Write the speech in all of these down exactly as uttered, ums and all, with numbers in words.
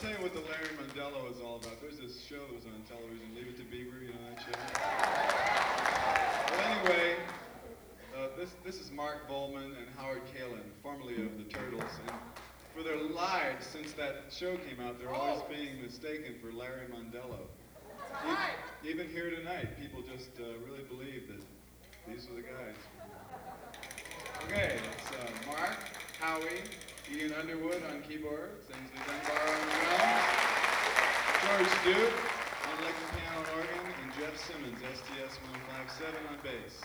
tell you what the Larry Mondello is all about. There's this show that was on television, Leave It to Beaver, you know that show? Well, anyway, uh, this, this is Mark Volman and Howard Kalin, formerly of the Turtles, and for their lives since that show came out, they're always being mistaken for Larry Mondello. E even here tonight, people just uh, really believe that these are the guys. Okay, it's uh, Mark, Howie, Ian Underwood on keyboards, Ainsley Dunbar on drums, George Duke on electric piano and organ, and Jeff Simmons, S T S one oh five seven on bass.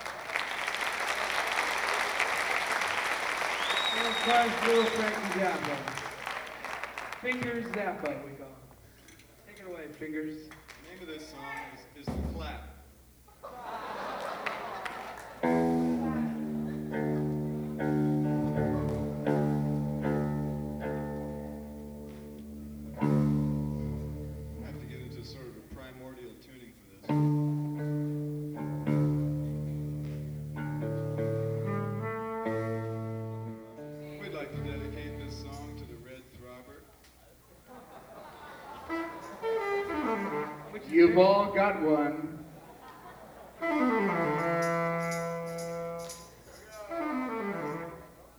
And Clark's little Frankie Zappa. Fingers Zappa, we call him. Take it away, Fingers. The name of this song is, is The Clap. Primordial tuning for this. We'd like to dedicate this song to the Red Throbber. You've all got one.